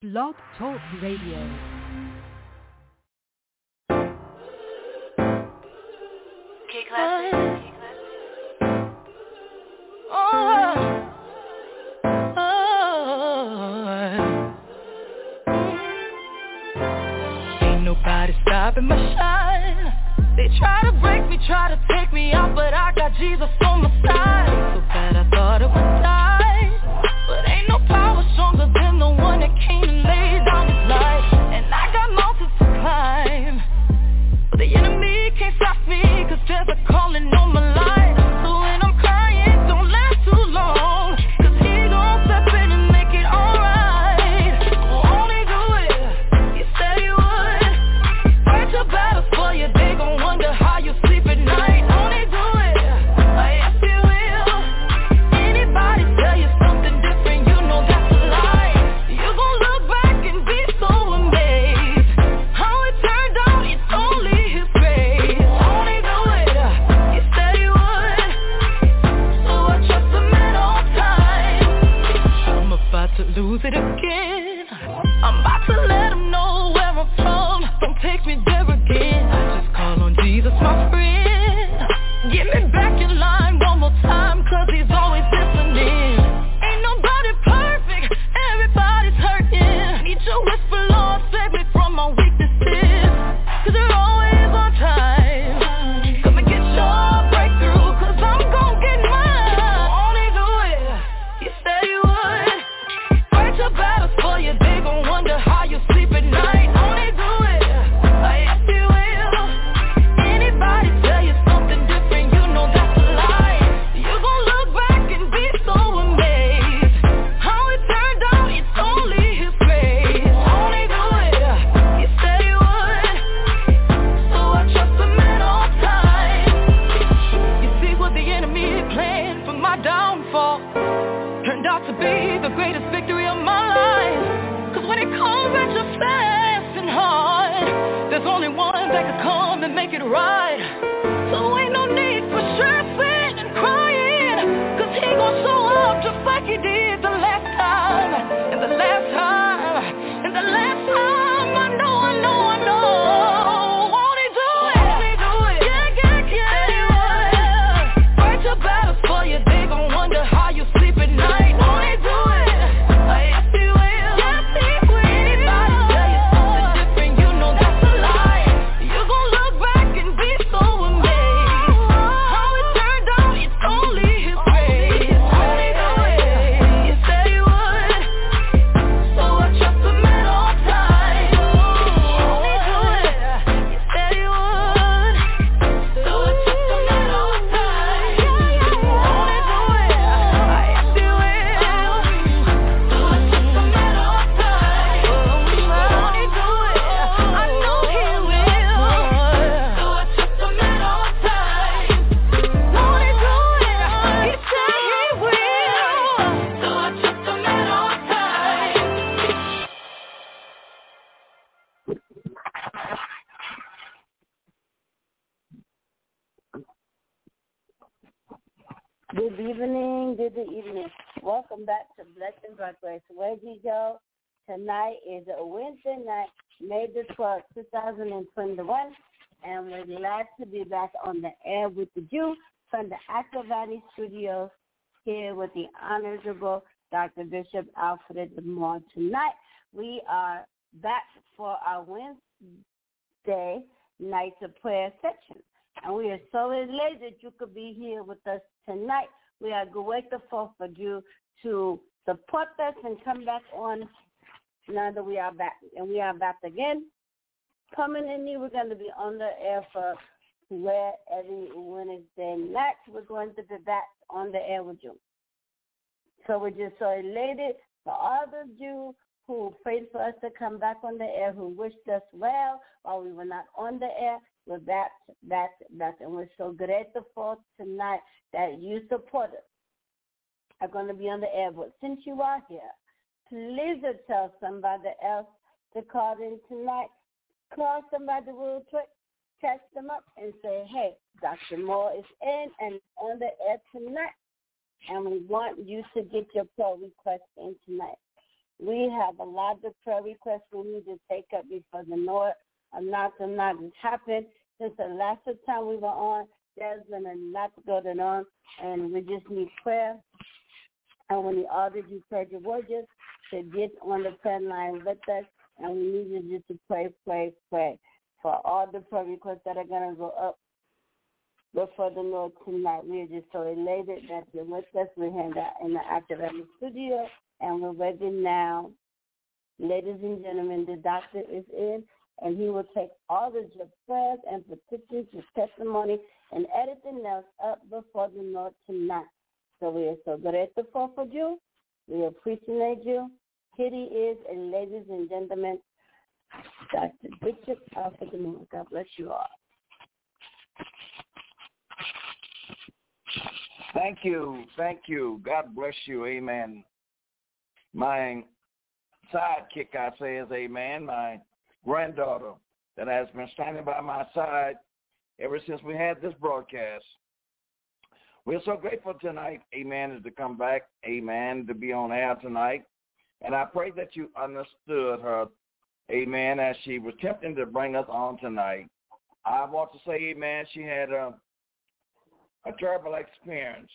Blog Talk Radio. K-Classic. Ain't nobody stopping my shine. They try to break me, try to take me out, but I got Jesus on my side. So bad I thought I would die, but ain't no power stronger than the one that came and laid down his life. And I got mountains to climb, but the enemy can't stop me, cause there's a calling on my life. So when I'm crying, don't last too long, cause he gon' step in and make it alright. Won't he do it? He said he would. Fight your battles for you, they gon' wonder how you sleep at night. Won't he do it? Yes he will. Anybody tell you something different, you know that's a lie. You gon' look back and be so amazed how it turned out, it's only his grace. Won't he do it? He said he would. So I trust him at all times. I'm about to lose it again. I'm about to let him know where I'm from. Don't take me there again. I just call on Jesus, my friend. Get me back in line one more time, cause he's always listening. Ain't nobody perfect, everybody's hurting. Need your whisper, Lord, save me from my weaknesses, cause you're always on time. Come and get your breakthrough, cause I'm gon' get mine. Won't he do it? He said he would. Fight your battles for you, they gon' wonder how you sleep at night. Won't he do it? Yes he will. Anybody tell you something different, you know that's a lie. You gon' look back and be so amazed how it turned out, it's only his grace. Won't he do it? He said he would. So I trust him at all times. You see what the enemy planned for my downfall turned out to be the greatest victory of my life. Cause when it comes at you fast and hard, there's only one that can come and make it right. So ain't no need for stressing and crying, cause he gon' show up just like he did the last time. And the last time, and the last time, I know. Won't he do it? Won't he do it? Yeah. Said he would. Fight your battles for you, they gon' wonder how you sleep at night. Won't he do it? Yes he will. Anybody tell you something different, you know that's a lie. You gon' look back and be so amazed how it turned out, it's only his grace. Won't he do it? He said he would. So I trust him at all times. Won't he do it? He said he would. So I trust him at all times. Won't he do it? Yes he will. So I trust him at all times. Won't he do it? I know he will. So I trust him at all times. Won't he do it? He said he will. So I trust him at all times. Good evening. Welcome back to Blessings by Grace Radio. Tonight is a Wednesday night, May the 12th, 2021, and we're glad to be back on the air with the Jew from the Aqua Valley Studios here with the Honorable Dr. Bishop Alfred Lamar. Tonight we are back for our Wednesday nights of prayer section. And we are so elated that you could be here with us tonight. We are grateful for you to support us and come back on now that we are back. And we are back again. Permanently, we're going to be on the air for every Wednesday night. We're going to be back on the air with you. So we're just so elated for all of you who prayed for us to come back on the air, who wished us well while we were not on the air. We're back, and we're so grateful tonight that you support us. Are going to be on the air, but since you are here, please tell somebody else to call in tonight. Call somebody real quick, catch them up, and say, hey, Dr. Moore is in and on the air tonight, and we want you to get your prayer request in tonight. We have a lot of prayer requests we need to take up before the Lord. A lot has happened since the last time we were on. There's been a lot going on, and we just need prayer. And when we ordered you, prayer warriors, to get on the prayer line with us, and we need you just to pray for all the prayer requests that are going to go up before the Lord tonight. We are just so elated that you're with us. We're here in the Active Element Studio, and we're ready now. Ladies and gentlemen, the doctor is in, and he will take all of your prayers and petitions, your testimony, and everything else up before the Lord tonight. So we are so grateful for you. We appreciate you. Kitty is, and ladies and gentlemen, Dr. Bishop Alfred DeMoore. God bless you all. Thank you. God bless you. Amen. My sidekick, I say, is amen. My granddaughter that has been standing by my side ever since we had this broadcast. We're so grateful tonight, amen, to come back, amen, to be on air tonight. And I pray that you understood her, amen, as she was attempting to bring us on tonight. I want to say, amen, she had a terrible experience.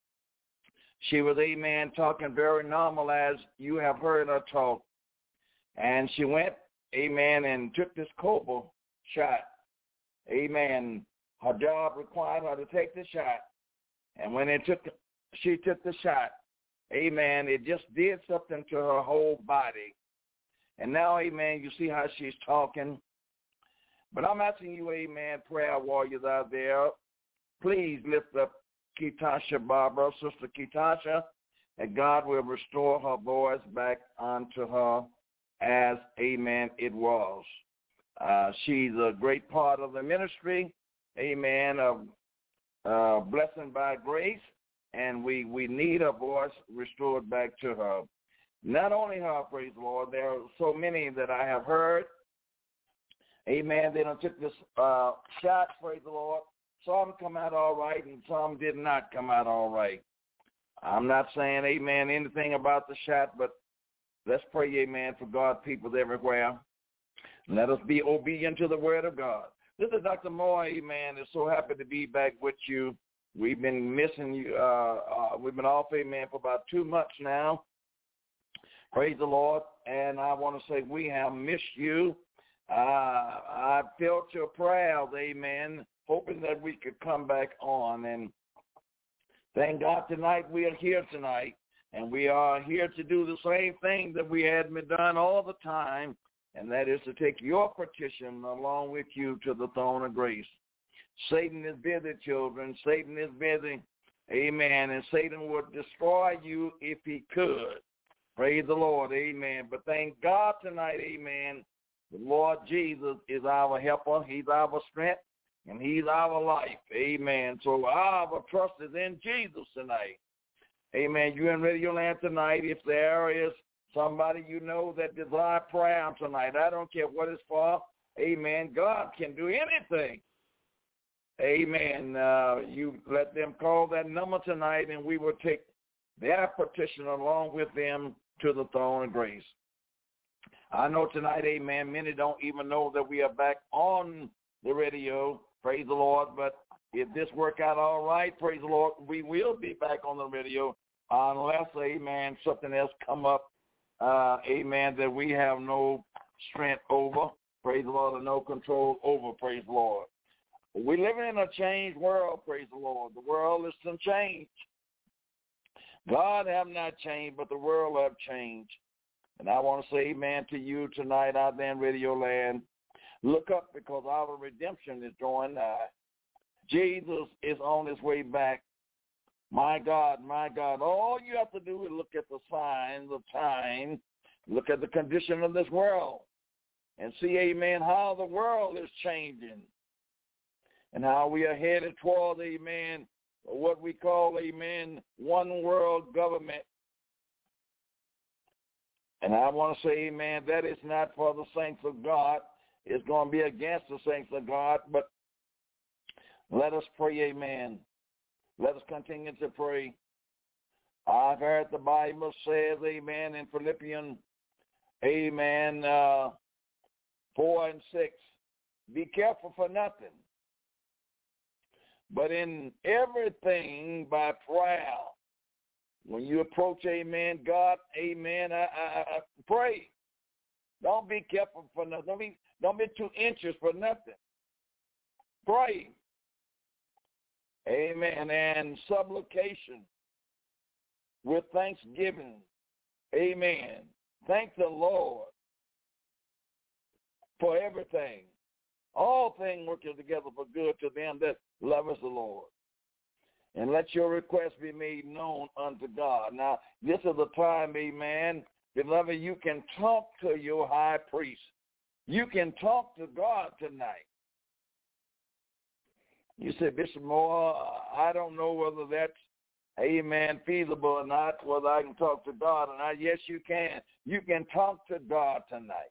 She was, amen, talking very normal as you have heard her talk. And she went, amen, and took this Cobra shot. Amen. Her job required her to take the shot. And when she took the shot, amen, it just did something to her whole body. And now, amen, you see how she's talking. But I'm asking you, amen, prayer warriors out there, please lift up Ketasha Barbara, Sister Ketasha, and God will restore her voice back unto her as, amen, it was. She's a great part of the ministry, amen, of Blessing by Grace, and we need her voice restored back to her. Not only her, praise the Lord, there are so many that I have heard, amen, they done took this shot, praise the Lord. Some come out all right, and some did not come out all right. I'm not saying, amen, anything about the shot, but let's pray, amen, for God people everywhere. Let us be obedient to the word of God. This is Dr. Moore, amen. Is so happy to be back with you. We've been missing you. We've been off, amen, for about 2 months now. Praise the Lord. And I want to say we have missed you. I felt your prayers, amen, hoping that we could come back on. And thank God tonight we are here tonight. And we are here to do the same thing that we had been done all the time. And that is to take your petition along with you to the throne of grace. Satan is busy, children. Satan is busy. Amen. And Satan would destroy you if he could. Praise the Lord. Amen. But thank God tonight, amen, the Lord Jesus is our helper. He's our strength, and he's our life. Amen. So our trust is in Jesus tonight. Amen. You're in Radio Land tonight. If there is somebody you know that desire prayer tonight, I don't care what it's for. Amen. God can do anything. Amen. You let them call that number tonight, and we will take their petition along with them to the throne of grace. I know tonight, amen, many don't even know that we are back on the radio. Praise the Lord. But if this work out all right, praise the Lord, we will be back on the radio unless, amen, something else come up, amen, that we have no strength over, praise the Lord, and no control over, praise the Lord. We're living in a changed world, praise the Lord. The world is some change. God have not changed, but the world have changed. And I want to say amen to you tonight out there in Radio Land. Look up, because our redemption is drawing nigh. Jesus is on his way back. My God, all you have to do is look at the signs of time, look at the condition of this world, and see, amen, how the world is changing and how we are headed toward, amen, what we call, amen, one world government. And I want to say, amen, that is not for the saints of God. It's going to be against the saints of God, but let us pray, amen. Let us continue to pray. I've heard the Bible says, amen, in Philippians amen, 4 and 6. Be careful for nothing, but in everything by prayer. When you approach, amen, God, amen, I pray. Don't be careful for nothing. Don't be too anxious for nothing. Pray. Amen. And supplication with thanksgiving. Amen. Thank the Lord for everything. All things working together for good to them that love the Lord. And let your request be made known unto God. Now, this is the time, amen, beloved, you can talk to your high priest. You can talk to God tonight. You say, Bishop Moore, I don't know whether that's, amen, feasible or not, whether I can talk to God or not. Yes, you can. You can talk to God tonight.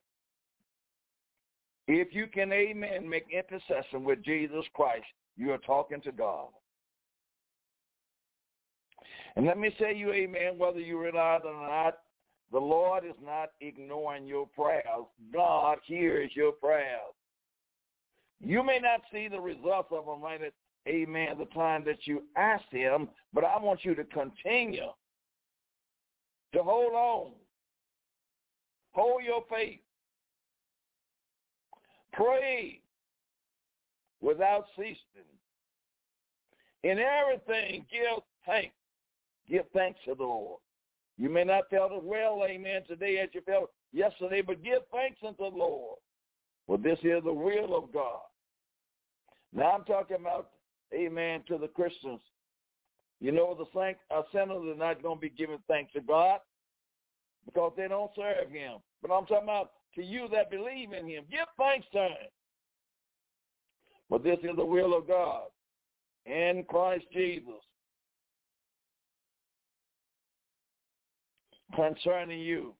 If you can, amen, make intercession with Jesus Christ, you are talking to God. And let me say you, amen, whether you realize it or not, the Lord is not ignoring your prayers. God hears your prayers. You may not see the results of them right at, amen, the time that you ask him, but I want you to continue to hold on. Hold your faith. Pray without ceasing. In everything, give thanks. Give thanks to the Lord. You may not feel as well, amen, today as you felt yesterday, but give thanks unto the Lord. For this is the will of God. Now I'm talking about, amen, to the Christians. You know, the sinners are not going to be giving thanks to God because they don't serve him. But I'm talking about to you that believe in him. Give thanks to him. For this is the will of God in Christ Jesus concerning you.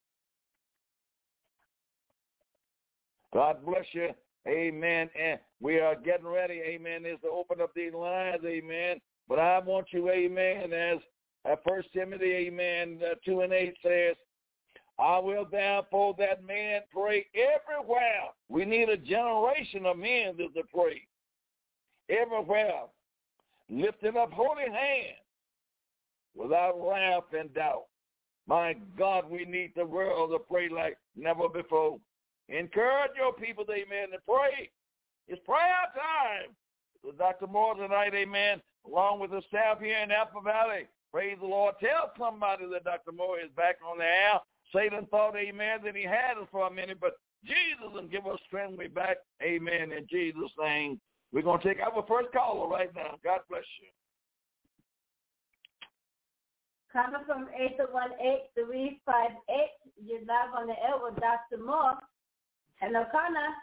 God bless you. Amen. And we are getting ready, amen, is to open up these lines, amen. But I want you, amen, as 1 Timothy, amen, 2 and 8 says, I will therefore that man pray everywhere. We need a generation of men that to pray everywhere, lifting up holy hands without wrath and doubt. My God, we need the world to pray like never before. Encourage your people, amen, to pray. It's prayer time. With Dr. Moore tonight, amen, along with the staff here in Apple Valley. Praise the Lord. Tell somebody that Dr. Moore is back on the air. Satan thought, amen, that he had us for a minute, but Jesus will give us strength. We're back, amen, in Jesus' name. We're going to take our first caller right now. God bless you. Coming from 818-358, you're live on the air with Dr. Moore. Hello, Connor.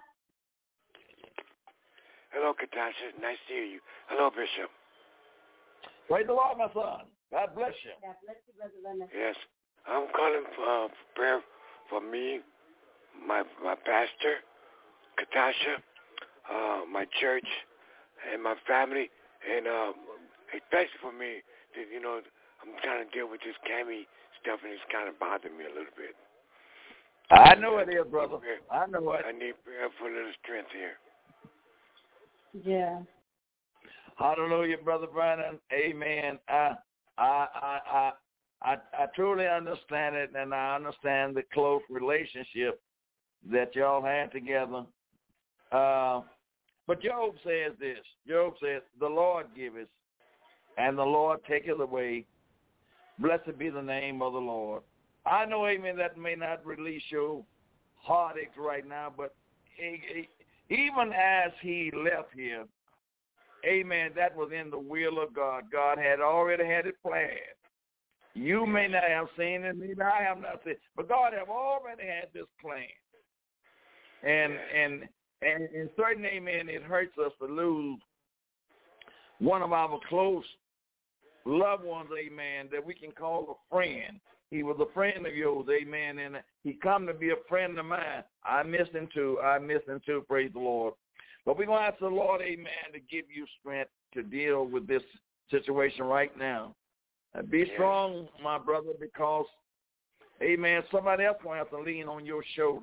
Hello, Katasha. Nice to hear you. Hello, Bishop. Praise the Lord, my son. God bless you. God bless you, Brother Leonard. Yes. I'm calling for prayer for me, my pastor, Katasha, my church, and my family, and especially for me, you know, I'm trying to deal with this Cammy stuff, and it's kind of bothering me a little bit. I know it is, brother. I know it. I need prayer for a little strength here. Yeah. Hallelujah, Brother Brandon. Amen. I truly understand it, and I understand the close relationship that y'all had together. But Job says this. Job says, the Lord giveth, and the Lord taketh away. Blessed be the name of the Lord. I know, amen, that may not release your heartaches right now, but even as he left here, amen, that was in the will of God. God had already had it planned. You may not have seen it, maybe I have not seen it, but God have already had this plan. And certainly, amen, it hurts us to lose one of our close loved ones, amen, that we can call a friend. He was a friend of yours, amen, and he come to be a friend of mine. I miss him too, praise the Lord. But we're going to ask the Lord, amen, to give you strength to deal with this situation right now. Be strong, my brother, because, Amen. Somebody else going to have to lean on your shoulder.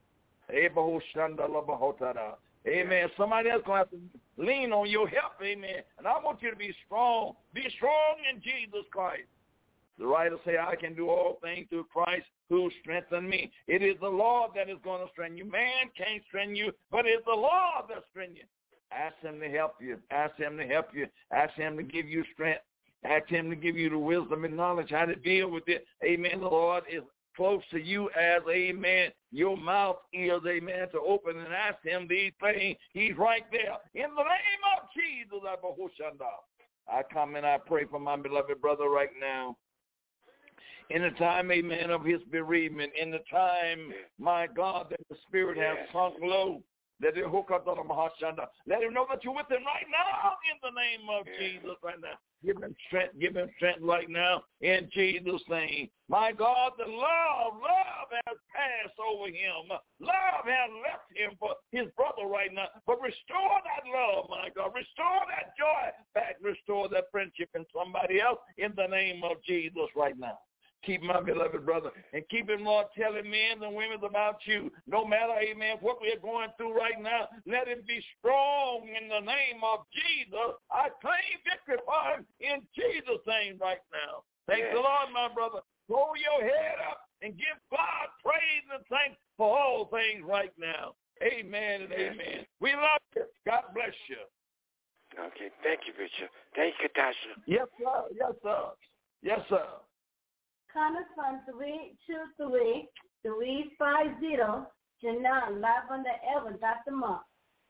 Amen. Somebody else going to have to lean on your help. Amen. And I want you to be strong. Be strong in Jesus Christ. The writer say, I can do all things through Christ who strengthens me. It is the Lord that is going to strengthen you. Man can't strengthen you, but it's the Lord that strengthens you. Ask him to help you. Ask him to help you. Ask him to give you strength. Ask him to give you the wisdom and knowledge how to deal with it. Amen. The Lord is close to you as, amen, your mouth is, amen, to open and ask him these things. He's right there. In the name of Jesus, I come and I pray for my beloved brother right now. In the time, amen, of his bereavement, in the time, my God, that the spirit has sunk low, let him know that you're with him right now in the name of Jesus right now. Give him strength right now in Jesus' name. My God, the love has passed over him. Love has left him for his brother right now. But restore that love, my God. Restore that joy back. Restore that friendship in somebody else in the name of Jesus right now. Keep my beloved brother and keep him, Lord, telling men and women about you. No matter, amen, what we're going through right now, let him be strong in the name of Jesus. I claim victory for him in Jesus' name right now. Thank the Lord, my brother. Throw your head up and give God praise and thanks for all things right now. Amen and amen. We love you. God bless you. Okay, thank you, Bishop. Thank you, Tasha. Yes, sir. Yes, sir. Yes, sir. Comments from 323-350. Janelle, live on the Evans, Dr. Monk.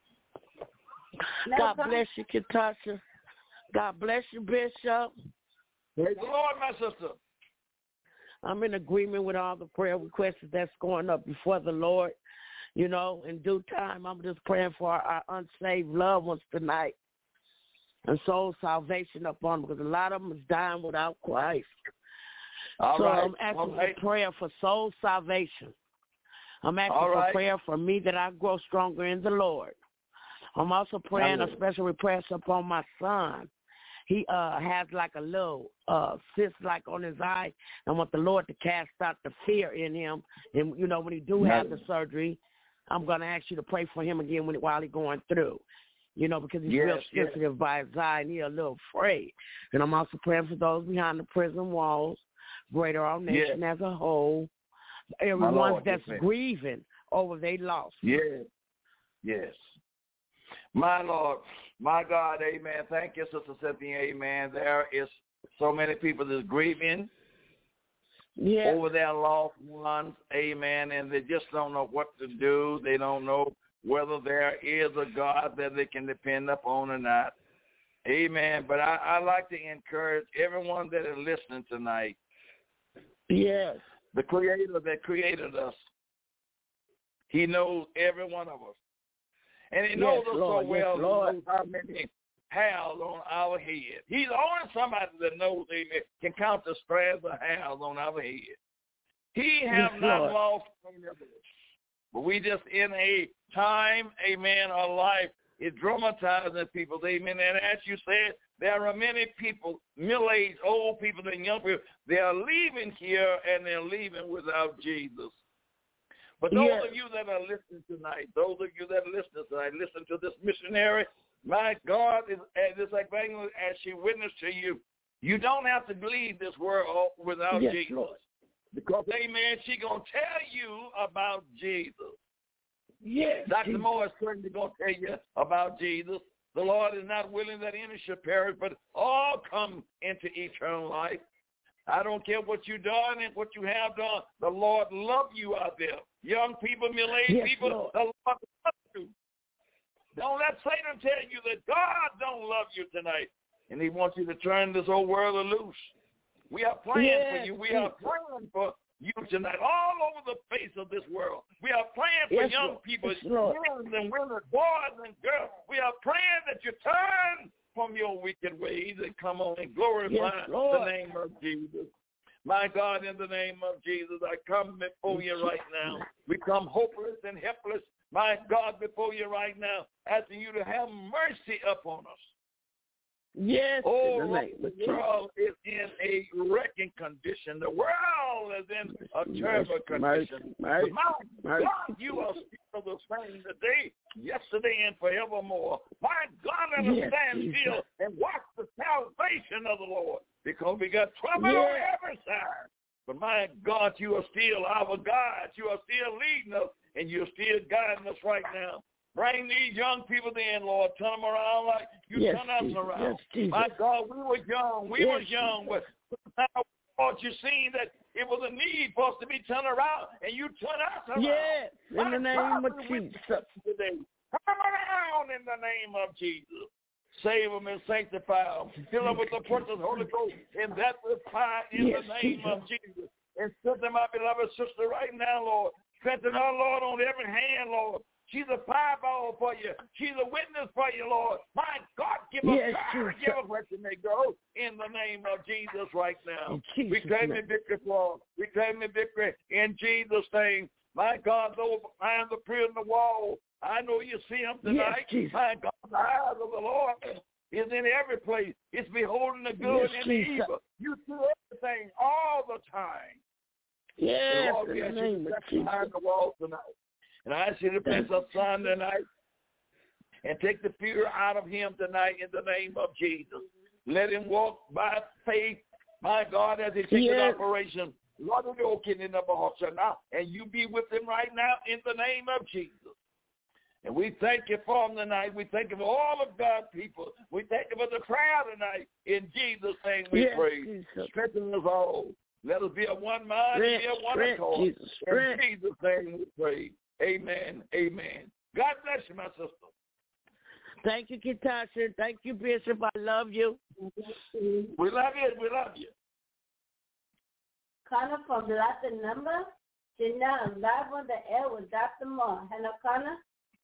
God bless you, Katasha. God bless you, Bishop. Praise the Lord, my sister. I'm in agreement with all the prayer requests that's going up before the Lord. You know, in due time, I'm just praying for our unsaved loved ones tonight and soul salvation upon them, because a lot of them is dying without Christ. I'm asking for prayer for soul salvation. I'm asking for prayer for me that I grow stronger in the Lord. I'm also praying a special request upon my son. He has like a little cyst like on his eye. I want the Lord to cast out the fear in him. And, you know, when he do have the surgery, I'm going to ask you to pray for him again while he's going through. You know, because he's real sensitive by his eye and he's a little afraid. And I'm also praying for those behind the prison walls, greater our nation as a whole, everyone that's grieving over their loss. Yes. My Lord, my God, amen. Thank you, Sister Cynthia, amen. There is so many people that's grieving over their lost ones, amen, and they just don't know what to do. They don't know whether there is a God that they can depend upon or not. Amen. But I like to encourage everyone that is listening tonight. Yes. The Creator that created us, he knows every one of us. And he knows us so well. He knows how many hairs on our head. He's only somebody that knows, amen, can count the strands of hairs on our head. He has not lost any of us. But we just in a time, amen, of life, it dramatizes people, amen. And as you said, there are many people, middle-aged, old people, and young people, they are leaving here and they're leaving without Jesus. But those of you that are listening tonight, listen to this missionary. My God, it's like as she witnessed to you, you don't have to leave this world without Jesus. Lord. Because, amen, she's going to tell you about Jesus. Yes. Dr. Moore is certainly going to tell you about Jesus. The Lord is not willing that any should perish, but all come into eternal life. I don't care what you've done and what you have done. The Lord loves you out there. Young people, middle-aged people, Lord. The Lord loves you. Don't let Satan tell you that God don't love you tonight, and he wants you to turn this whole world loose. We are praying for you. We are praying for you tonight all over the face of this world. We are praying for young people, men and women, boys and girls. We are praying that you turn from your wicked ways and come on and glorify the name of Jesus. My God, in the name of Jesus, I come before you right now. We come hopeless and helpless, my God, before you right now, asking you to have mercy upon us. Yes. Oh, the world is in a wrecking condition. The world world is in a terrible condition. But my God, you are still the same today, yesterday, and forevermore. My God, understand still and watch the salvation of the Lord, because we got trouble on every side. But my God, you are still our God. You are still leading us, and you're still guiding us right now. Bring these young people in, Lord. Turn them around like you turn us around. My God, we were young. We were young. But now, Lord, you seen that it was a need for us to be turned around, and you turn us around. Yes, in the name of Jesus. Today. Turn around in the name of Jesus. Save them and sanctify them. Fill them with the precious Holy Ghost, and that will fire in the name of Jesus. And strengthen my beloved sister right now, Lord. Strengthen her, Lord, on every hand, Lord. She's a fireball for you. She's a witness for you, Lord. My God, give her power, give her where she may go in the name of Jesus right now. We claim the victory, Lord. We claim the victory in Jesus' name. My God, though I am the prison of the wall, I know you see him tonight. My God, the eyes of the Lord is in every place. It's beholding the good and the evil. You see everything all the time. Yes, Lord, in the name of Jesus. Behind the wall tonight. And I ask you to bless our son tonight and take the fear out of him tonight in the name of Jesus. Let him walk by faith, my God, as he takes an operation. Lord, and you be with him right now in the name of Jesus. And we thank you for him tonight. We thank you for all of God's people. We thank you for the crowd tonight. In Jesus' name we pray. Strengthen us all. Let us be of one mind and be of one accord. In Jesus' name we pray. Amen. Amen. God bless you, my sister. Thank you, Katasha. Thank you, Bishop. I love you. We love you. We love you. Connor from Latin number. Janelle, live on the air with Dr. Moore. Hello, Connor.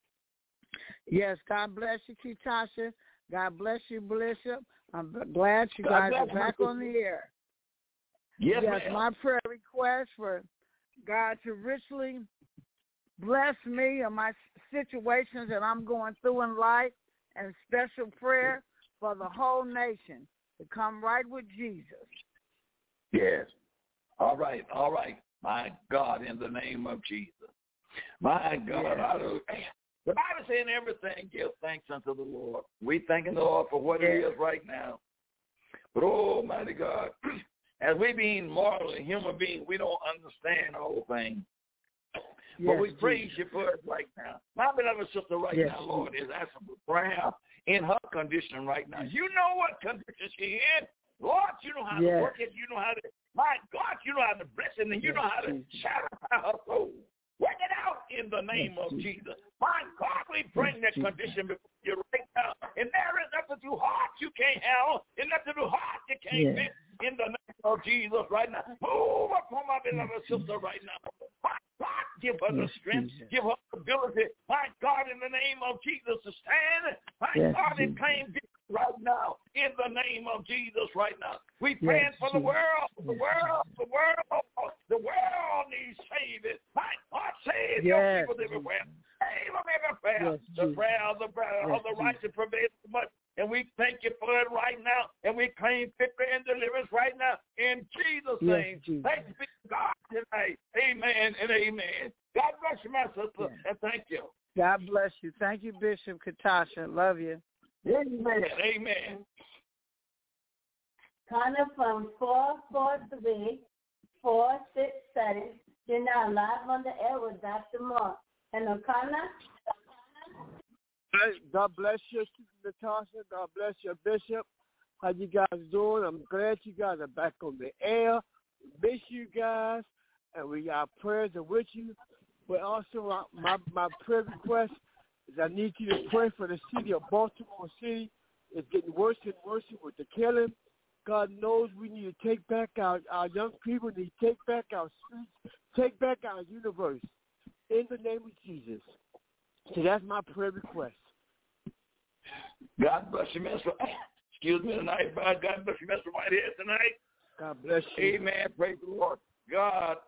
Yes, God bless you, Katasha. God bless you, Bishop. I'm glad you guys are back on the air. Yes, my prayer request for God to richly bless me and my situations that I'm going through in life, and special prayer for the whole nation to come right with Jesus. Yes. All right. My God, in the name of Jesus. My God. The Bible saying everything, give thanks unto the Lord. We thanking the Lord for what He is right now. But, Almighty God, as we being mortal and human beings, we don't understand all things. But we praise you for it right now. My beloved sister right now, Lord, is asking for prayer in her condition right now. You know what condition she in. Lord, you know how to work it. You know how to, my God, you know how to bless it, and you know how to satisfy her soul. Work it out in the name of Jesus. My God, we bring that condition before you right now. And there is nothing too hard you can't handle, and nothing too hard you can't fit in the name of Jesus right now. Move upon my beloved sister right now. My God, give her the strength, give her the ability, my God, in the name of Jesus, to stand, my God, and claim victory right now, in the name of Jesus right now. We praying for the world, the world needs saving. My God, save your people everywhere. Save them everywhere. The prayer of the righteous prevails so much. And we thank you for it right now. And we claim victory and deliverance right now. In Jesus' name. Thanks be to God tonight. Amen and amen. God bless you, my sister. And thank you. God bless you. Thank you, Bishop Katasha. Love you. Amen. Amen. Connor from 443-467. You're now live on the air with Dr. Moore. Hello, Connor. God bless you, Natasha. God bless you, Bishop. How you guys doing? I'm glad you guys are back on the air. We miss you guys, and we got prayers are with you. But also, my prayer request is I need you to pray for the city of Baltimore City. It's getting worse and worse with the killing. God knows we need to take back our young people. Need to take back our streets, take back our universe. In the name of Jesus. So that's my prayer request. God bless you, Mr. Excuse me tonight, God bless you, Mr. Whitehead tonight. God bless you. Amen. Praise the Lord. God,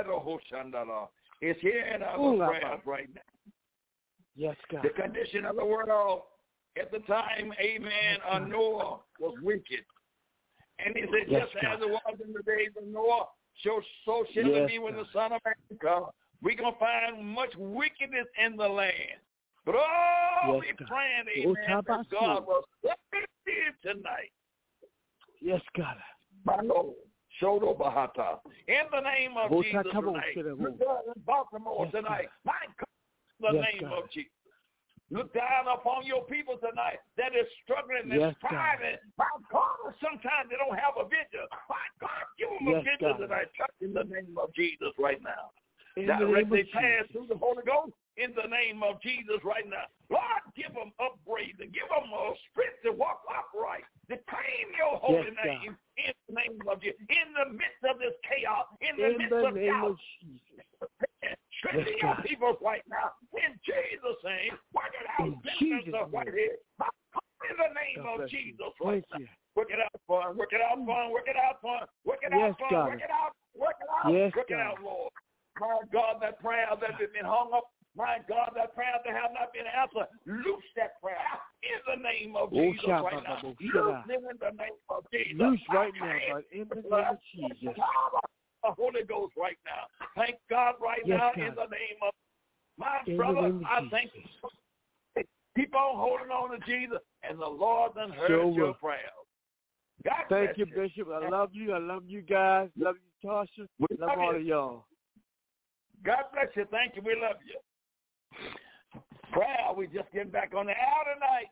is here in our prayers right now. Yes, God. The condition of the world at the time, amen, Noah was wicked. And he said, just as it was in the days of Noah, So shall it be when the Son of Man comes. We're going to find much wickedness in the land. But we're praying, amen, that God will save tonight. Yes, God. My Lord. Shodo Bahata. In the name of Jesus tonight. Look down in Baltimore tonight. My God, in the name of Jesus. Look down upon your people tonight that is struggling and striving. My God, sometimes they don't have a vision. My God, give them a vision tonight. Touch in the name of Jesus right now. Directly pass through the Holy Ghost in the name of Jesus right now. Lord, give them upgrades and give them a strength to walk upright, to claim your holy name in the name of Jesus. In the midst of this chaos, in the midst of doubt, strengthen your people right now. In Jesus' name, work it out. In the name of Jesus right now. Work it out for him. Work it out for him. Work it out for him. Work it out for him. Work it out. Work it out. Work it out, Lord. My God, that prayer that has been hung up, my God, that prayer that has not been answered, loose that prayer in the name of Jesus right now. Loose them in the name of Jesus. Loose right now, God, in the name of Jesus. The Holy Ghost right now. Thank God right now in the name of my brother. I thank you. Keep on holding on to Jesus, and the Lord done heard your prayers. God thank you, Bishop. I love you. I love you guys. Love you, Tasha. Love all of y'all. God bless you. Thank you. We love you. Prayer, we just getting back on the air tonight.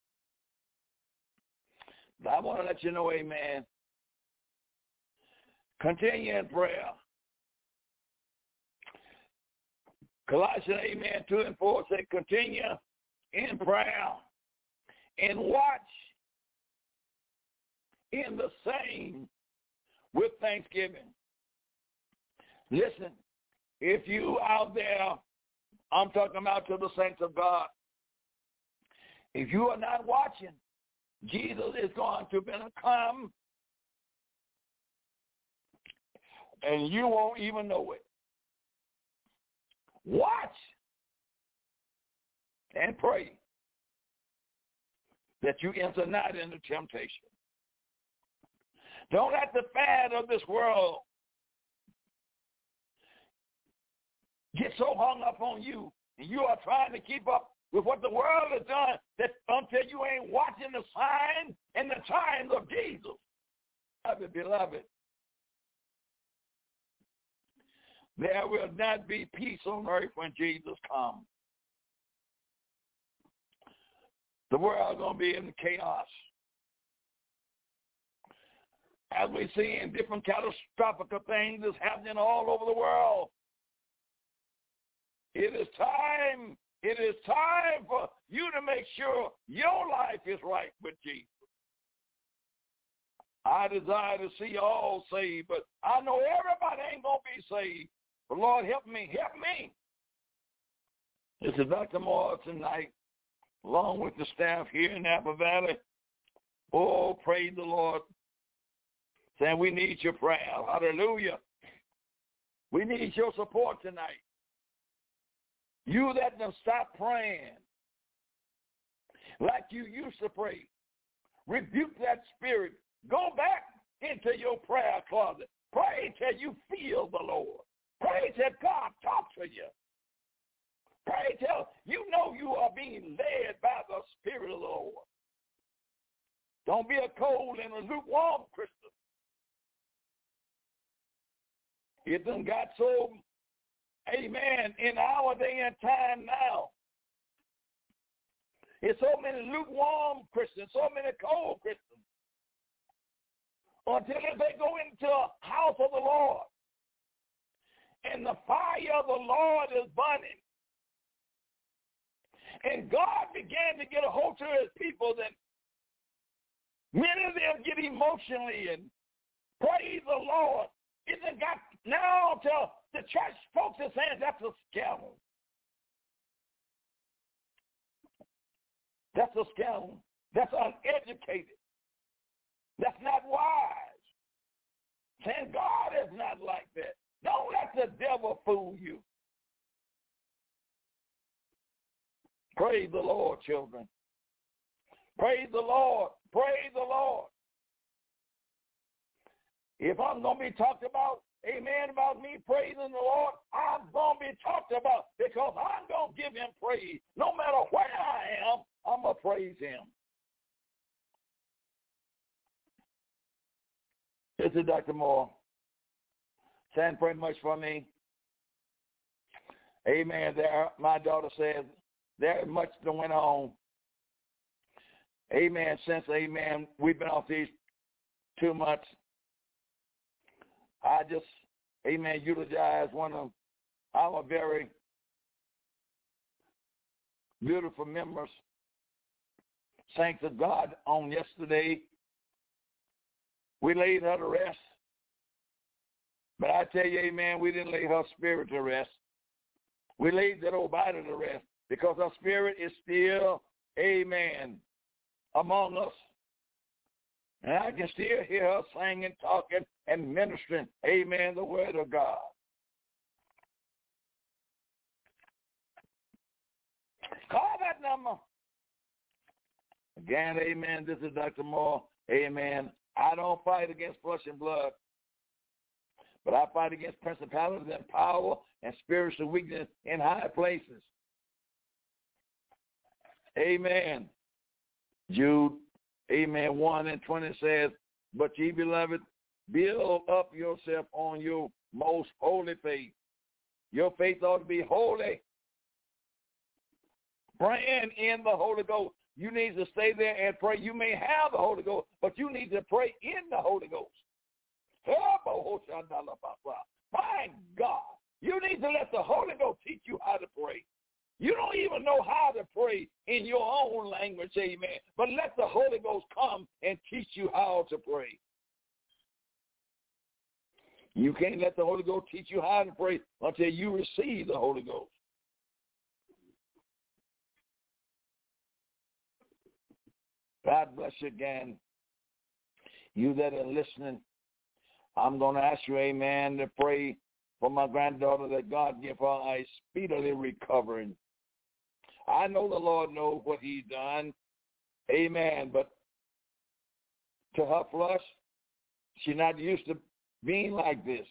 But I want to let you know, amen. Continue in prayer. Colossians, amen, 2 and 4 say, continue in prayer and watch in the same with thanksgiving. Listen, if you out there, I'm talking about to the saints of God, if you are not watching, Jesus is going to come and you won't even know it. Watch and pray that you enter not into temptation. Don't let the fad of this world get so hung up on you, and you are trying to keep up with what the world has done that until you ain't watching the signs and the times of Jesus. Beloved, there will not be peace on earth when Jesus comes. The world is going to be in chaos. As we see in different catastrophic things that's happening all over the world. It is time for you to make sure your life is right with Jesus. I desire to see all saved, but I know everybody ain't going to be saved. But Lord, help me. This is Dr. Moore tonight, along with the staff here in Napa Valley. Oh, praise the Lord. Saying we need your prayer. Hallelujah. We need your support tonight. You that done stop praying like you used to pray. Rebuke that spirit. Go back into your prayer closet. Pray till you feel the Lord. Pray till God talks to you. Pray till you know you are being led by the Spirit of the Lord. Don't be a cold and a lukewarm Christian. It done got so, amen, in our day and time now. There's so many lukewarm Christians, so many cold Christians. Until they go into a house of the Lord and the fire of the Lord is burning. And God began to get a hold to his people, then many of them get emotionally and praise the Lord. It got now to the church folks are saying that's a scandal. That's a scandal. That's uneducated. That's not wise. Saying God is not like that. Don't let the devil fool you. Praise the Lord, children. Praise the Lord. Praise the Lord. If I'm going to be talked about, amen, about me praising the Lord, I'm going to be talked about because I'm going to give him praise. No matter where I am, I'm going to praise him. This is Dr. Moore. Saying pretty much for me. Amen. My daughter says there is much that went on. Amen. Since, amen, we've been off these 2 months. I just, amen, eulogize one of our very beautiful members, saints of God, on yesterday. We laid her to rest. But I tell you, amen, we didn't lay her spirit to rest. We laid that old body to rest because her spirit is still, amen, among us. And I can still hear her singing, talking, and ministering, amen, the word of God. Call that number. Again, amen, this is Dr. Moore, amen. I don't fight against flesh and blood, but I fight against principalities and power and spiritual weakness in high places. Amen. Jude, amen, 1:20 says, but ye beloved, build up yourself on your most holy faith. Your faith ought to be holy. Praying in the Holy Ghost. You need to stay there and pray. You may have the Holy Ghost, but you need to pray in the Holy Ghost. My God, you need to let the Holy Ghost teach you how to pray. You don't even know how to pray in your own language, amen. But let the Holy Ghost come and teach you how to pray. You can't let the Holy Ghost teach you how to pray until you receive the Holy Ghost. God bless you again. You that are listening, I'm going to ask you, amen, to pray for my granddaughter that God give her a speedily recovering. I know the Lord knows what he's done. Amen. But to her flesh, she's not used to being like this.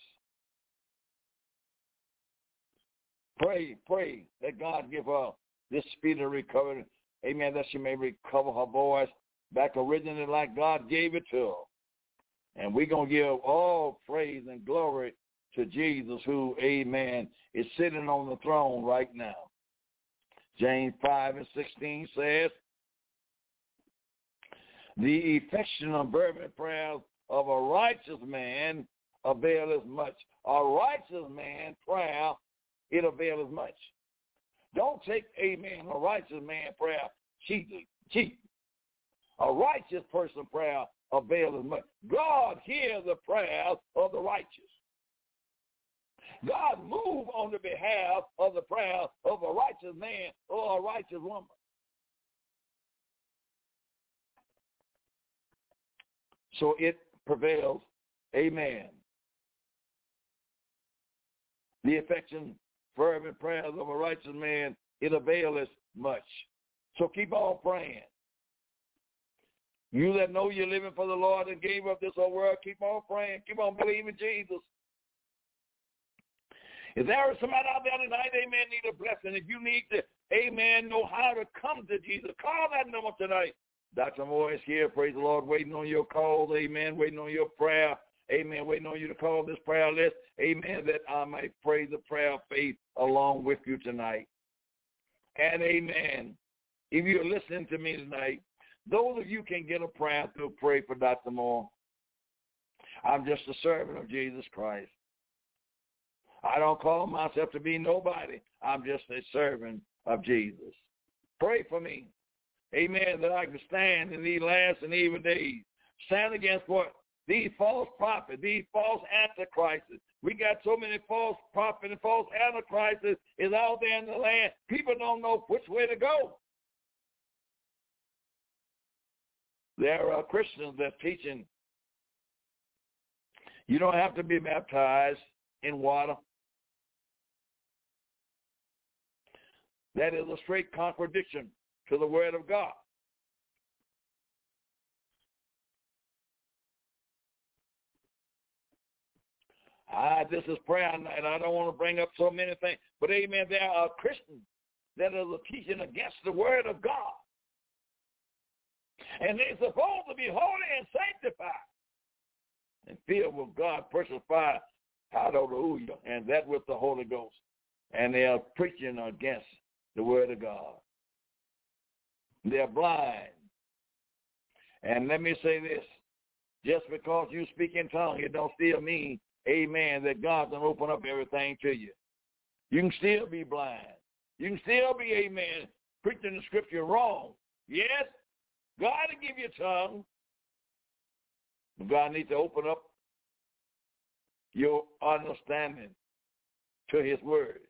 Pray that God give her this speedy recovery. Amen, that she may recover her voice back originally like God gave it to her. And we're going to give all praise and glory to Jesus who, amen, is sitting on the throne right now. James 5:16 says, the effectual fervent prayers of a righteous man availeth much. A righteous man prayer, it availeth much. Don't take, amen, a righteous man prayer cheap. A righteous person prayer availeth much. God hears the prayers of the righteous. God move on the behalf of the prayer of a righteous man or a righteous woman. So it prevails. Amen. The affection, fervent prayers of a righteous man, it availeth much. So keep on praying. You that know you're living for the Lord and gave up this whole world, keep on praying. Keep on believing Jesus. If there is somebody out there tonight, amen, need a blessing. If you need to, amen, know how to come to Jesus, call that number tonight. Dr. Moore is here, praise the Lord, waiting on your calls, amen, waiting on your prayer, amen, waiting on you to call this prayer list, amen, that I might pray the prayer of faith along with you tonight. And amen, if you're listening to me tonight, those of you can get a prayer to pray for Dr. Moore. I'm just a servant of Jesus Christ. I don't call myself to be nobody. I'm just a servant of Jesus. Pray for me. Amen, that I can stand in these last and evil days. Stand against what? These false prophets, these false antichrists. We got so many false prophets and false antichrists is out there in the land. People don't know which way to go. There are Christians that are teaching you don't have to be baptized in water. That is a straight contradiction to the Word of God. This is prayer night. I don't want to bring up so many things. But, amen, there are Christians that are teaching against the word of God. And they're supposed to be holy and sanctified and filled with God, precious fire, hallelujah, and that with the Holy Ghost. And they are preaching against the word of God. They're blind. And let me say this. Just because you speak in tongues, it don't still mean, amen, that God can open up everything to you. You can still be blind. You can still be, amen, preaching the scripture wrong. Yes, God will give you a tongue. But God needs to open up your understanding to his word.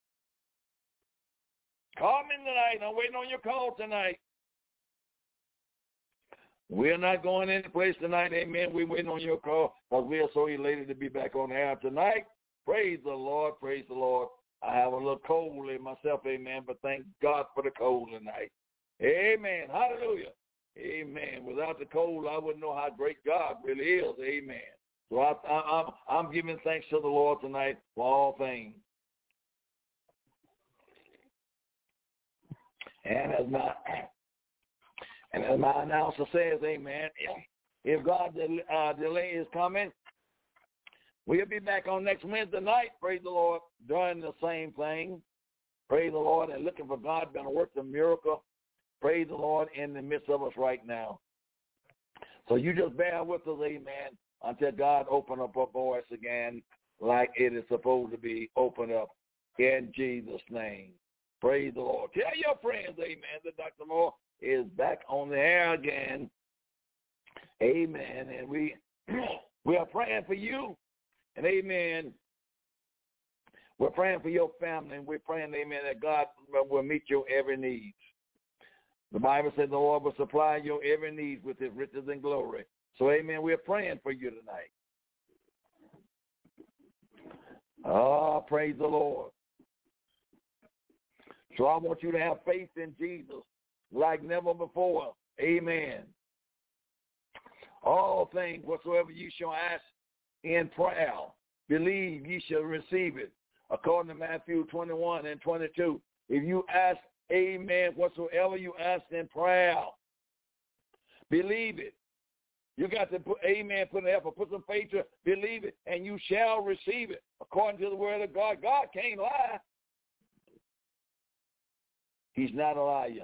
Call me tonight. I'm waiting on your call tonight. We're not going any place tonight, amen. We're waiting on your call because we are so elated to be back on the air tonight. Praise the Lord, praise the Lord. I have a little cold in myself, amen, but thank God for the cold tonight. Amen, hallelujah. Amen. Without the cold, I wouldn't know how great God really is, amen. So I'm giving thanks to the Lord tonight for all things. And as my announcer says, amen, if God delay is coming, we'll be back on next Wednesday night, praise the Lord, doing the same thing. Praise the Lord, and looking for God to work the miracle. Praise the Lord in the midst of us right now. So you just bear with us, amen, until God open up our voice again like it is supposed to be opened up in Jesus' name. Praise the Lord. Tell your friends, amen, that Dr. Moore is back on the air again. Amen. And we are praying for you. And amen. We're praying for your family. And we're praying, amen, that God will meet your every need. The Bible says the Lord will supply your every need with his riches and glory. So, amen, we're praying for you tonight. Oh, praise the Lord. So I want you to have faith in Jesus like never before. Amen. All things whatsoever you shall ask in prayer, believe ye shall receive it. According to Matthew 21:22. If you ask, amen, whatsoever you ask in prayer, believe it. You got to put, amen, put an effort, put some faith to it, believe it, and you shall receive it. According to the word of God. God can't lie. He's not a liar.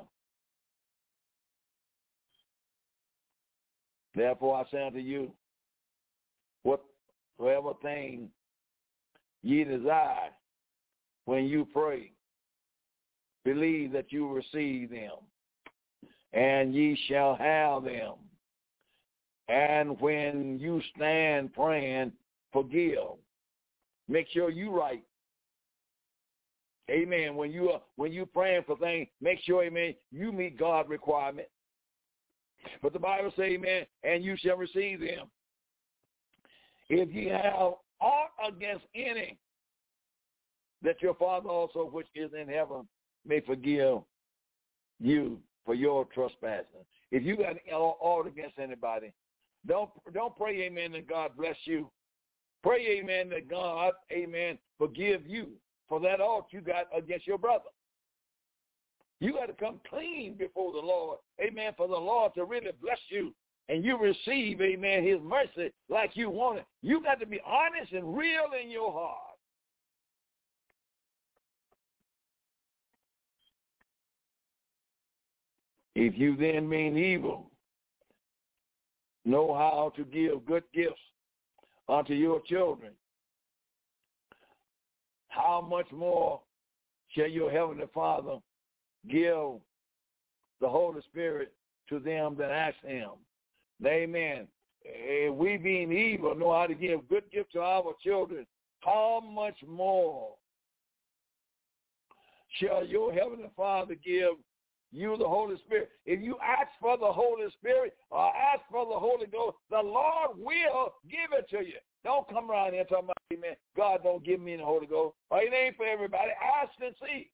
Therefore, I say unto you, whatsoever thing ye desire when you pray, believe that you receive them, and ye shall have them. And when you stand praying, forgive. Make sure you right. Amen. When you praying for things, make sure, amen, you meet God's requirement. But the Bible says, amen, and you shall receive them. If ye have aught against any, that your Father also which is in heaven may forgive you for your trespassing. If you got aught against anybody, don't pray, amen, that God bless you. Pray, amen, that God, amen, forgive you for that ought you got against your brother. You got to come clean before the Lord, amen, for the Lord to really bless you. And you receive, amen, his mercy like you want it. You got to be honest and real in your heart. If you then mean evil, know how to give good gifts unto your children, how much more shall your heavenly Father give the Holy Spirit to them that ask him? Amen. If we being evil know how to give good gifts to our children, how much more shall your heavenly Father give you the Holy Spirit? If you ask for the Holy Spirit or ask for the Holy Ghost, the Lord will give it to you. Don't come around here talking about, amen, God don't give me the Holy Ghost. Or it ain't for everybody. Ask and see.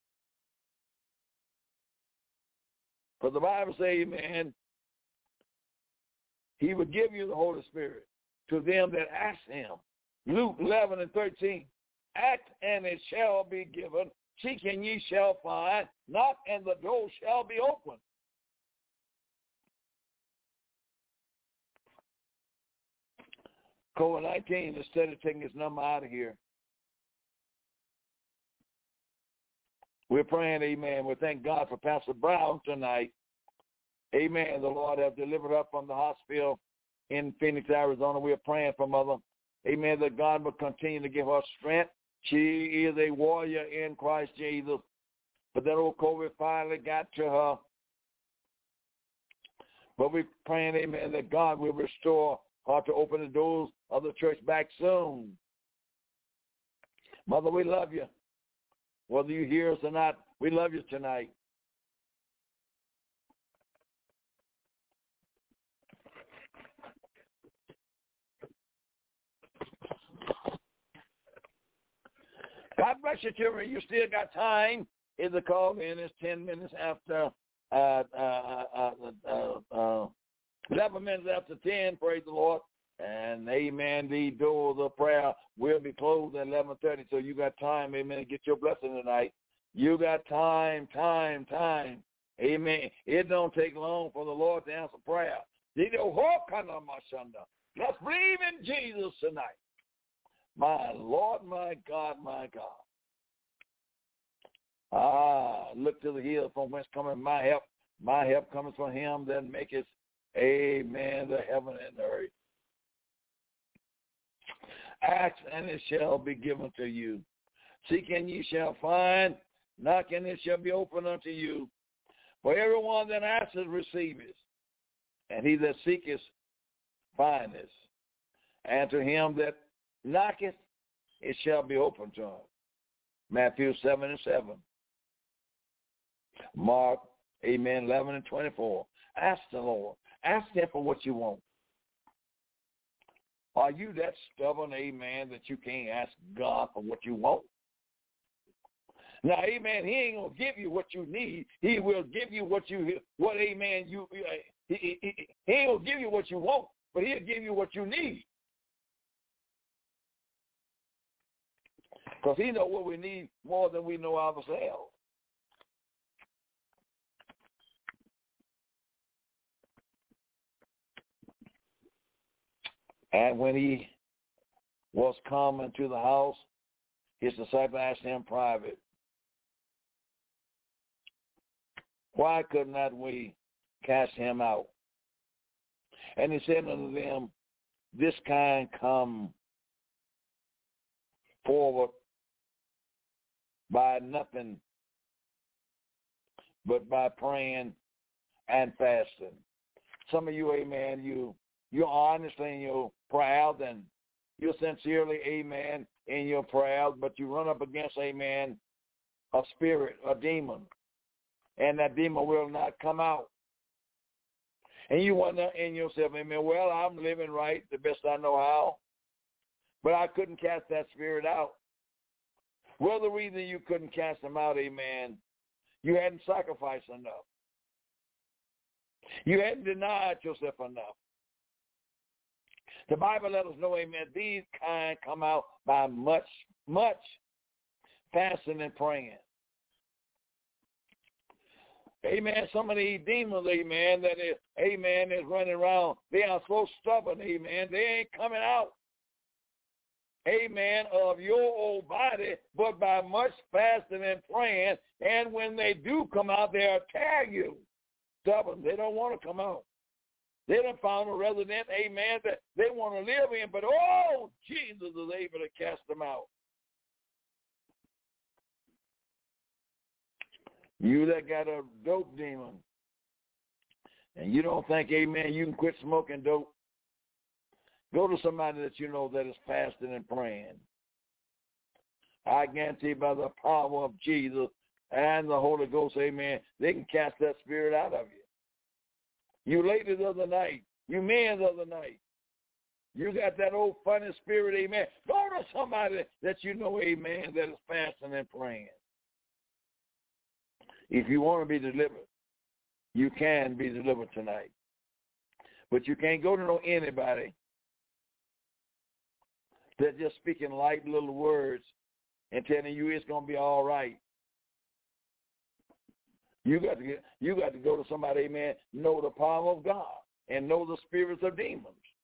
For the Bible says, amen, he will give you the Holy Spirit to them that ask him. Luke 11:13. Ask and it shall be given. Seek and ye shall find. Knock and the door shall be opened. COVID-19 is steady taking its number out of here. We're praying, amen. We thank God for Pastor Brown tonight. Amen. The Lord has delivered her from the hospital in Phoenix, Arizona. We're praying for Mother. Amen. That God will continue to give her strength. She is a warrior in Christ Jesus. But that old COVID finally got to her. But we're praying, amen, that God will restore her to open the doors of the church back soon. Mother, we love you. Whether you hear us or not, we love you tonight. God bless you, children. You still got time. Is the call in? It's 10 minutes after 11 minutes after 10. Praise the Lord. And amen. The door of the prayer will be closed at 11:30. So you got time, amen, to get your blessing tonight. You got time. Amen. It don't take long for the Lord to answer prayer. Let's believe in Jesus tonight. My Lord, my God, my God. Look to the hill from whence cometh my help. My help cometh from him that maketh, amen, the heaven and the earth. Ask and it shall be given to you. Seek and ye shall find. Knock and it shall be opened unto you. For everyone that asketh receiveth, and he that seeketh findeth. And to him that knocketh, it shall be opened to him. Matthew 7:7. Mark, amen, 11:24. Ask the Lord. Ask him for what you want. Are you that stubborn, amen, that you can't ask God for what you want? Now, amen, he ain't going to give you what you need. He will give you he ain't going to give you what you want, but he'll give you what you need. Because he knows what we need more than we know ourselves. And when he was come into the house, his disciples asked him private, why could not we cast him out? And he said unto them, this kind come forward by nothing but by praying and fasting. Some of you, amen, you're honestly in your prayers and you're sincerely, amen, in your prayers, but you run up against, amen, a spirit, a demon, and that demon will not come out. And you wonder in yourself, amen, well, I'm living right the best I know how, but I couldn't cast that spirit out. Well, the reason you couldn't cast them out, amen, you hadn't sacrificed enough. You hadn't denied yourself enough. The Bible let us know, amen, these kind come out by much fasting and praying. Amen. Some of these demons, amen, that is, amen, is running around. They are so stubborn, amen. They ain't coming out, amen, of your old body, but by much fasting and praying. And when they do come out, they'll attack you. Stubborn. They don't want to come out. They done found a resident, amen, that they want to live in, but oh, Jesus is able to cast them out. You that got a dope demon, and you don't think, amen, you can quit smoking dope, go to somebody that you know that is fasting and praying. I guarantee by the power of Jesus and the Holy Ghost, amen, they can cast that spirit out of you. You ladies of the night, you men of the night, you got that old funny spirit, amen. Go to somebody that you know, amen, that is fasting and praying. If you want to be delivered, you can be delivered tonight. But you can't go to no anybody They're just speaking light little words and telling you it's going to be all right. You got to go to somebody, amen, know the power of God and know the spirits of demons.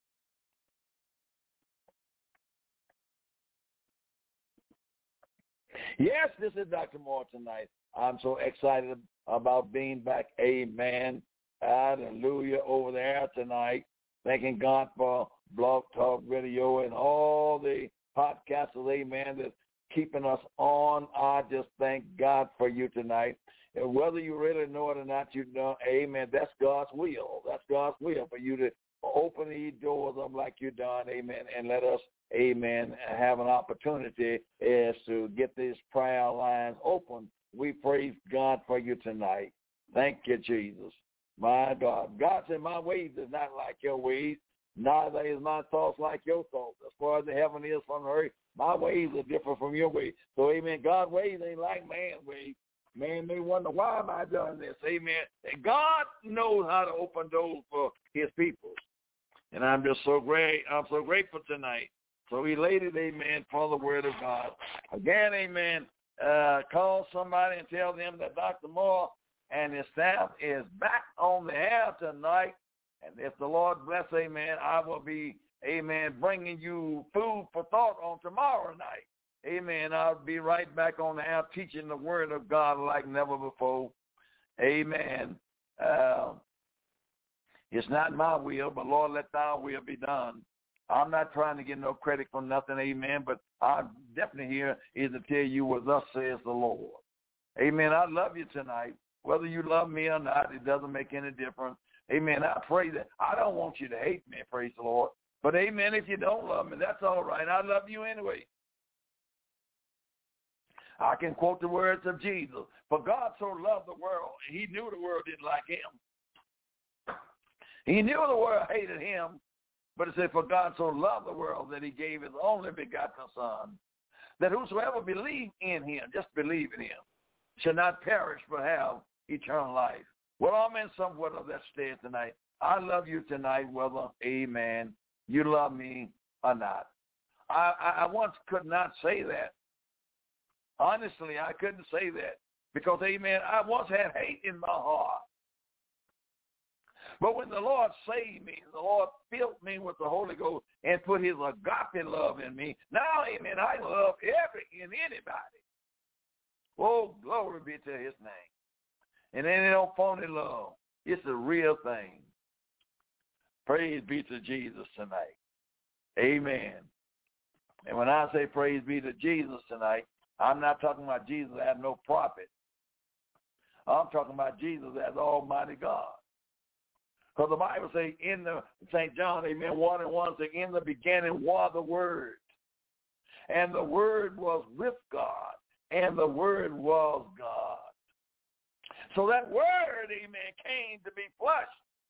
Yes, this is Dr. Moore tonight. I'm so excited about being back. Amen. Hallelujah. Over there tonight. Thanking God for Blog Talk Radio and all the podcasters, amen, that's keeping us on. I just thank God for you tonight. And whether you really know it or not, you know, amen, that's God's will. That's God's will for you to open these doors up like you've done, amen, and let us, amen, have an opportunity is to get these prayer lines open. We praise God for you tonight. Thank you, Jesus. My God. God said, my ways is not like your ways, neither is my thoughts like your thoughts. As far as the heaven is from the earth, my ways are different from your ways. So, amen, God's ways ain't like man's ways. Man may wonder, why am I doing this? Amen. And God knows how to open doors for his people. And I'm just so great. I'm so grateful tonight. So elated, amen, for the word of God. Again, amen, call somebody and tell them that Dr. Moore and his staff is back on the air tonight. And if the Lord bless, amen, I will be, amen, bringing you food for thought on tomorrow night. Amen. I'll be right back on the air teaching the word of God like never before. Amen. It's not my will, but Lord, let thy will be done. I'm not trying to get no credit for nothing, amen, but I'm definitely here is to tell you what thus says the Lord. Amen. I love you tonight. Whether you love me or not, it doesn't make any difference. Amen. I pray that I don't want you to hate me, praise the Lord. But amen, if you don't love me, that's all right. I love you anyway. I can quote the words of Jesus. For God so loved the world, and he knew the world didn't like him. He knew the world hated him, but it said, for God so loved the world that he gave his only begotten Son, that whosoever believe in him, just believe in him, shall not perish but have eternal life. Well, I'm in somewhat of that state tonight. I love you tonight, whether, amen, you love me or not. I once could not say that. Honestly, I couldn't say that because, amen, I once had hate in my heart. But when the Lord saved me, the Lord filled me with the Holy Ghost and put his agape love in me. Now, amen, I love anybody. Oh, glory be to his name. And then it don't phony love. It's the real thing. Praise be to Jesus tonight. Amen. And when I say praise be to Jesus tonight, I'm not talking about Jesus as no prophet. I'm talking about Jesus as Almighty God. Because the Bible says in the St. John, amen, 1:1 says, in the beginning was the Word. And the Word was with God. And the Word was God. So that Word, amen, came to be flesh.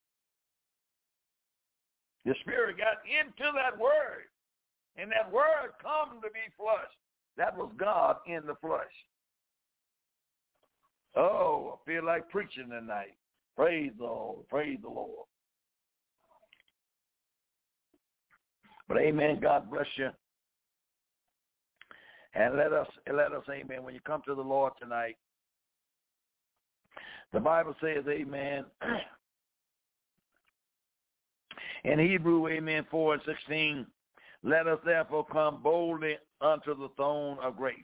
The Spirit got into that Word. And that Word come to be flesh. That was God in the flesh. Oh, I feel like preaching tonight. Praise the Lord. Praise the Lord. But amen, God bless you. And let us, amen, when you come to the Lord tonight, the Bible says, amen, in Hebrew, amen, 4:16, let us therefore come boldly unto the throne of grace,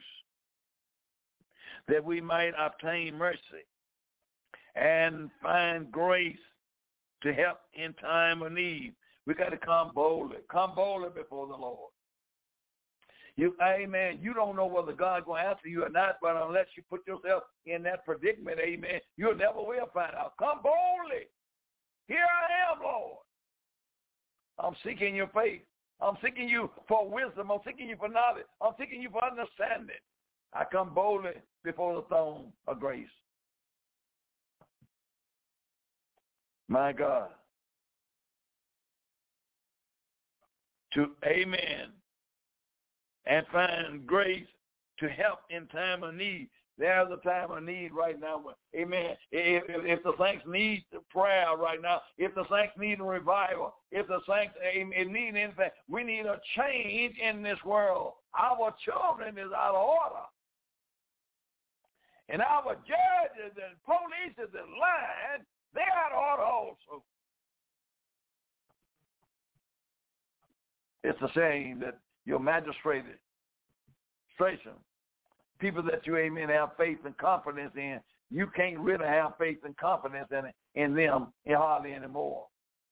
that we might obtain mercy and find grace to help in time of need. We got to come boldly before the Lord. Amen, you don't know whether God's going to answer you or not, but unless you put yourself in that predicament, amen, you'll never will find out. Come boldly. Here I am, Lord. I'm seeking your faith. I'm seeking you for wisdom. I'm seeking you for knowledge. I'm seeking you for understanding. I come boldly before the throne of grace. My God. To, amen, and find grace to help in time of need. There's a time of need right now. Amen. If the saints need prayer right now, if the saints need a revival, if the saints need anything, we need a change in this world. Our children is out of order. And our judges and police and lying, they're out of order also. It's a shame that your magistrate, people that you, amen, have faith and confidence in, you can't really have faith and confidence in them hardly anymore.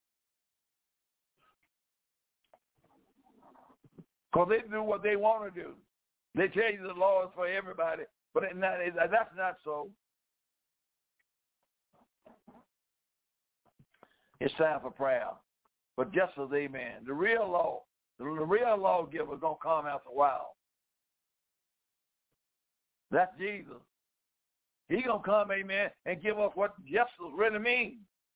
Because they do what they want to do. They tell you the law is for everybody, but that's not so. It's time for prayer. But just as, amen, the real lawgiver is going to come after a while. That's Jesus. He's going to come, amen, and give us what justice really means.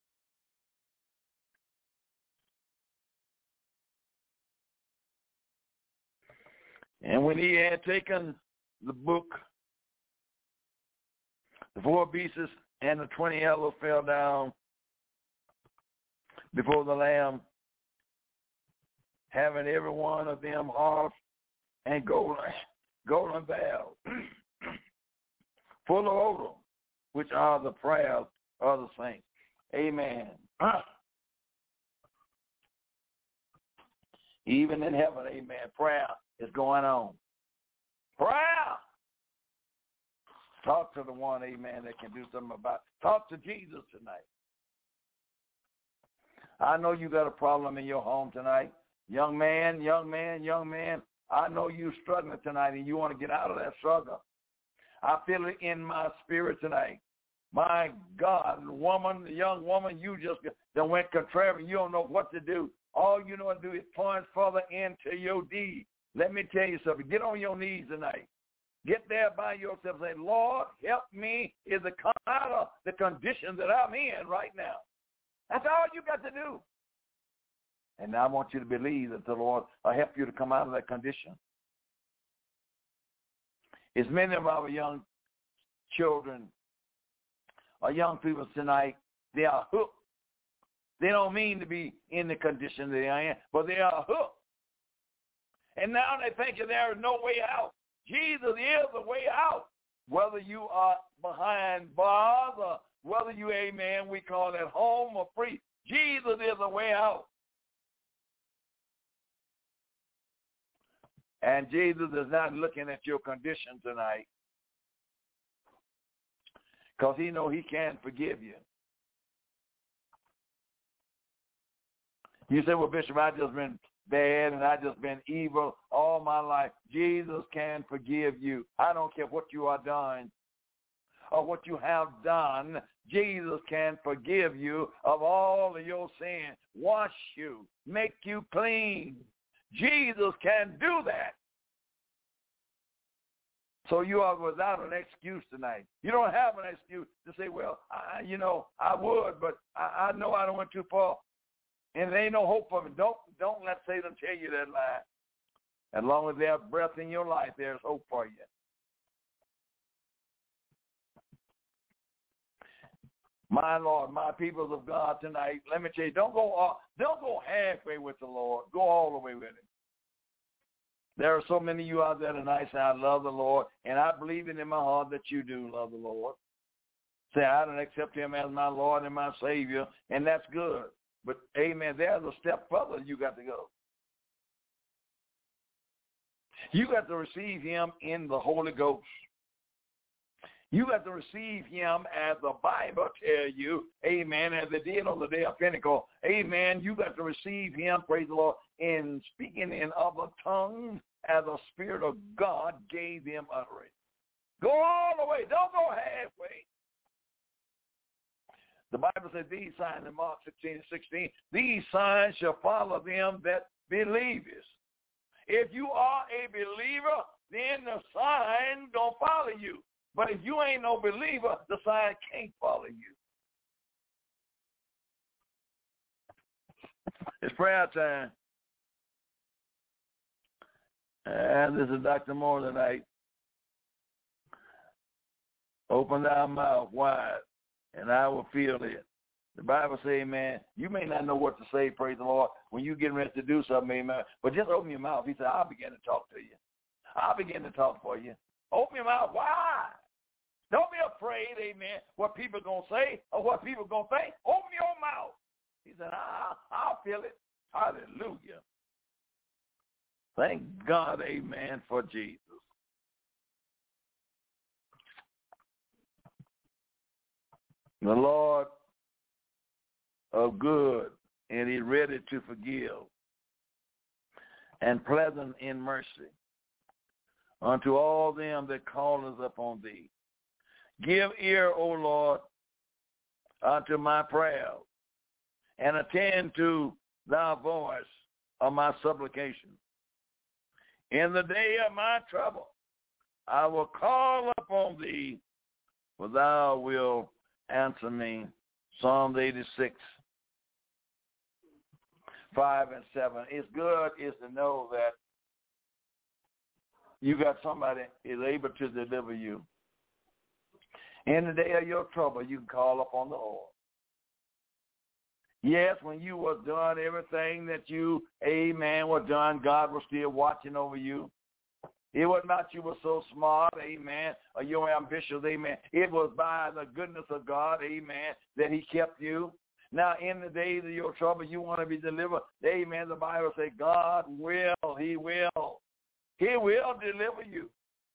And when he had taken the book, the 4 beasts and the 20 elders fell down before the Lamb, having every one of them harps and golden bells, full of odor, which are the prayers of the saints. Amen. Even in heaven, amen, prayer is going on. Prayer. Talk to the one, amen, that can do something about it. Talk to Jesus tonight. I know you got a problem in your home tonight. Young man, I know you're struggling tonight and you want to get out of that struggle. I feel it in my spirit tonight. My God, young woman, you just went contrary. You don't know what to do. All you know to do is plunge further into your deed. Let me tell you something. Get on your knees tonight. Get there by yourself and say, Lord, help me to come out of the condition that I'm in right now. That's all you got to do. And I want you to believe that the Lord will help you to come out of that condition. As many of our young children or young people tonight, they are hooked. They don't mean to be in the condition they are in, but they are hooked. And now they think that there is no way out. Jesus is the way out. Whether you are behind bars or whether you, amen, we call it home or free, Jesus is the way out. And Jesus is not looking at your condition tonight because he knows he can forgive you. You say, well, Bishop, I've just been bad and I've just been evil all my life. Jesus can forgive you. I don't care what you are done or what you have done. Jesus can forgive you of all of your sin, wash you, make you clean. Jesus can do that. So you are without an excuse tonight. You don't have an excuse to say, well, I would, but I know I don't went too far. And there ain't no hope for me. Don't let Satan tell you that lie. As long as there's breath in your life, there's hope for you. My Lord, my peoples of God tonight, let me tell you, don't go halfway with the Lord. Go all the way with him. There are so many of you out there tonight say, I love the Lord, and I believe in my heart that you do love the Lord. Say, I don't accept him as my Lord and my Savior, and that's good. But, amen, there's a step further you got to go. You got to receive him in the Holy Ghost. You got to receive him as the Bible tells you, amen, as it did on the day of Pentecost. Amen, you got to receive him, praise the Lord, in speaking in other tongues as the Spirit of God gave him utterance. Go all the way. Don't go halfway. The Bible says these signs in Mark 16:16, these signs shall follow them that believe. If you are a believer, then the sign don't follow you. But if you ain't no believer, the sign can't follow you. It's prayer time. And this is Dr. Moore tonight. Open thy mouth wide, and I will fill it. The Bible says, amen, you may not know what to say, praise the Lord, when you're getting ready to do something, amen, but just open your mouth. He said, I'll begin to talk to you. I'll begin to talk for you. Open your mouth wide. Don't be afraid, amen, what people are going to say or what people are going to think. Open your mouth. He said, I'll feel it. Hallelujah. Thank God, amen, for Jesus. The Lord of good, and he's ready to forgive, and pleasant in mercy unto all them that call us upon thee. Give ear, O Lord, unto my prayer, and attend to thy voice of my supplication. In the day of my trouble, I will call upon thee, for thou wilt answer me. Psalm 86, 5 and 7. It's good is to know that you got somebody is able to deliver you. In the day of your trouble, you can call upon the Lord. Yes, when you was done everything that you, amen, was done, God was still watching over you. It was not you were so smart, amen, or you were ambitious, amen. It was by the goodness of God, amen, that he kept you. Now, in the days of your trouble, you want to be delivered. Amen. The Bible says God will, he will. He will deliver you.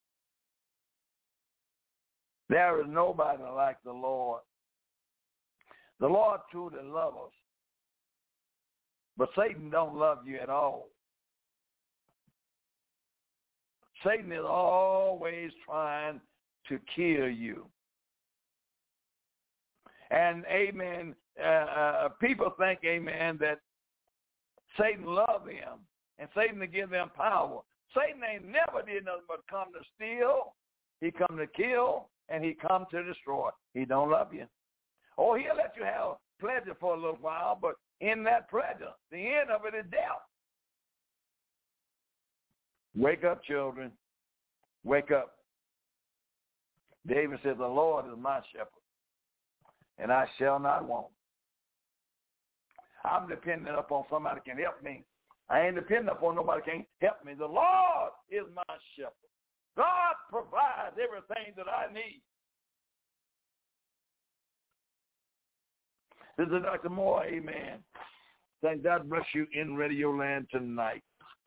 There is nobody like the Lord. The Lord truly loves us. But Satan don't love you at all. Satan is always trying to kill you. And, amen, people think, amen, that Satan loves them and Satan to give them power. Satan ain't never did nothing but come to steal. He come to kill, and he come to destroy. He don't love you. Oh, he'll let you have pleasure for a little while, but in that pleasure, the end of it is death. Wake up, children. Wake up. David said, the Lord is my shepherd, and I shall not want. I'm dependent upon somebody can help me. I ain't dependent upon nobody can help me. The Lord is my shepherd. God provides everything that I need. This is Dr. Moore, amen. Thank God bless you in Radio Land tonight.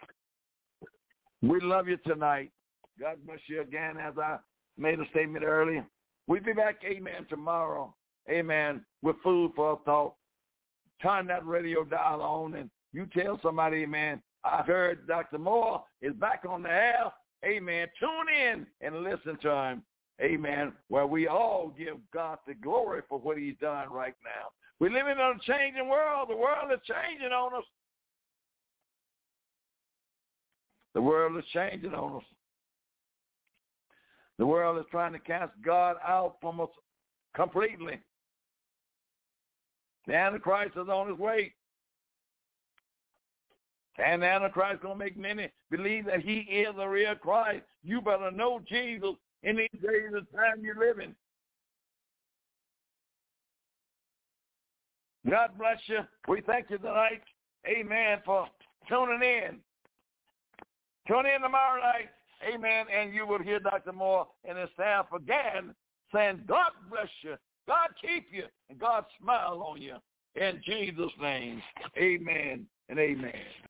We love you tonight. God bless you again, as I made a statement earlier. We'll be back, amen, tomorrow, amen, with food for thought. Turn that radio dial on and you tell somebody, amen, I heard Dr. Moore is back on the air. Amen. Tune in and listen to him. Amen. Where we all give God the glory for what he's done right now. We're living in a changing world. The world is changing on us. The world is changing on us. The world is trying to cast God out from us completely. The Antichrist is on his way. And the Antichrist is going to make many believe that he is the real Christ. You better know Jesus in these days of time you're living. God bless you. We thank you tonight, amen, for tuning in. Tune in tomorrow night, amen, and you will hear Dr. Moore and his staff again saying, God bless you, God keep you, and God smile on you. In Jesus' name, amen and amen.